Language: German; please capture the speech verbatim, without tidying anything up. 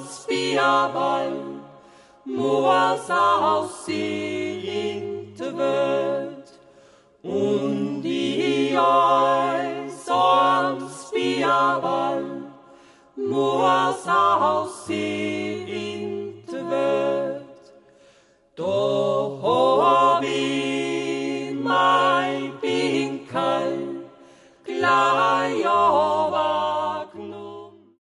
spierball, moas aussieht wird, und die Eis am spierball, moas